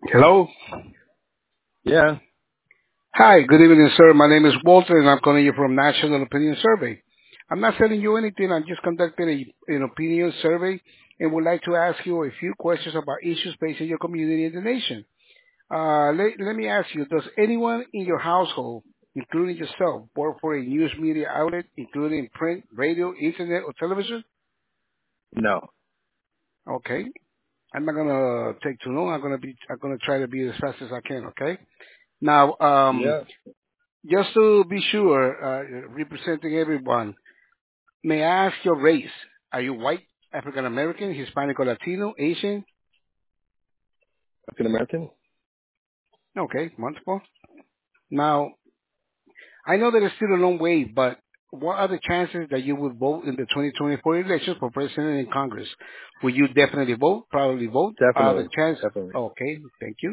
Hello. Yeah, Hi, good evening, sir. My name is Walter, and I'm calling you from National Opinion Survey. I'm not selling you anything. I'm just conducting an opinion survey and would like to ask you a few questions about issues facing your community and the nation. Let me ask you, does anyone in your household, including yourself, work for a news media outlet, including print, radio, internet, or television? no. Okay. I'm not gonna take too long. I'm gonna try to be as fast as I can. Okay. Now, Yeah, just to be sure, representing everyone, may I ask your race? Are you white, African American, Hispanic or Latino, Asian? African American. Okay, wonderful. Now, I know that it's still a long way, but what are the chances that you would vote in the 2024 elections for president and Congress? Will you definitely vote? Probably vote? Are the Definitely, chance? definitely. Okay, thank you.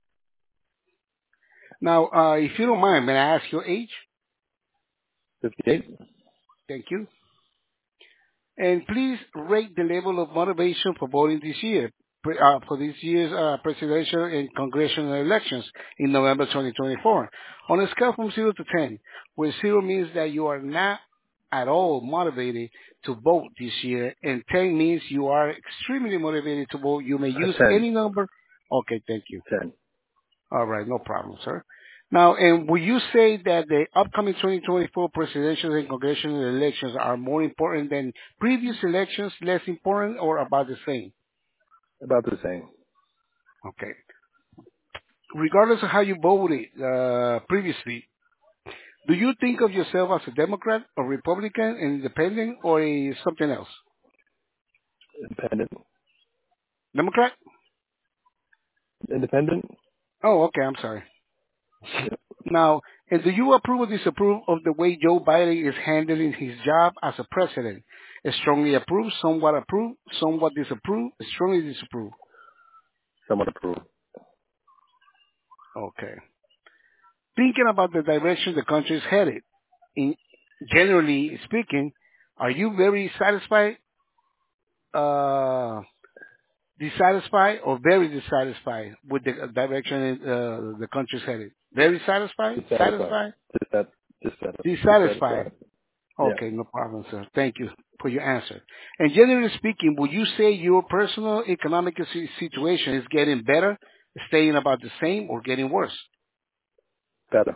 Now, if you don't mind, may I ask your age? 58. Thank you. And please rate the level of motivation for voting this year, for this year's presidential and congressional elections in November 2024. On a scale from 0 to 10, where 0 means that you are not at all motivated to vote this year, and 10 means you are extremely motivated to vote, you may use 10. any number. Okay, thank you. 10. All right, no problem, sir. Now, and will you say that the upcoming 2024 presidential and congressional elections are more important than previous elections, less important, or about the same? About the same. Okay. Regardless of how you voted previously, do you think of yourself as a Democrat, or Republican, an independent, or something else? Independent. Democrat? Independent. Oh, okay, I'm sorry. Yeah. Now, and do you approve or disapprove of the way Joe Biden is handling his job as a president? Strongly approve, somewhat disapprove, strongly disapprove. Somewhat approved. Okay. Thinking about the direction the country is headed, in generally speaking, are you very satisfied, uh, dissatisfied, or very dissatisfied with the direction the country is headed? Very satisfied, Dissatisfied. satisfied, dissatisfied. Dissatisfied. Yeah. Okay, no problem, sir. Thank you for your answer. And generally speaking, would you say your personal economic situation is getting better, staying about the same, or getting worse? Better.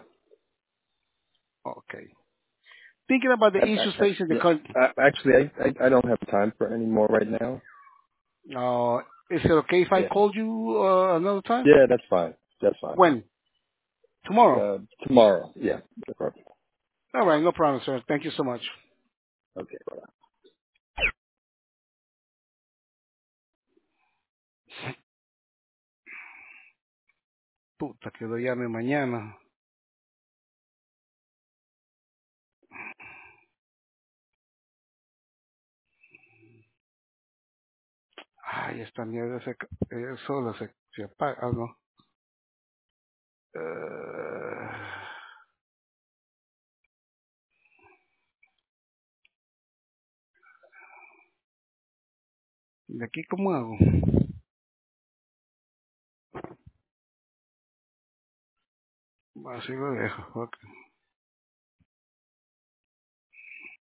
Okay. Thinking about the issues facing the Yeah. country, Actually, I don't have time for any more right now. uh, is it okay if I Yeah. called you another time? Yeah, that's fine. That's fine. When? Tomorrow. Tomorrow. Yeah. Perfect. All right, no problem, sir. Thank you so much. Okay. Bye. Puta, que lo llame mañana. Ay, esta mierda sola se apaga. Ah, no. Eh, ¿De aquí cómo hago? Así lo dejo. Ok.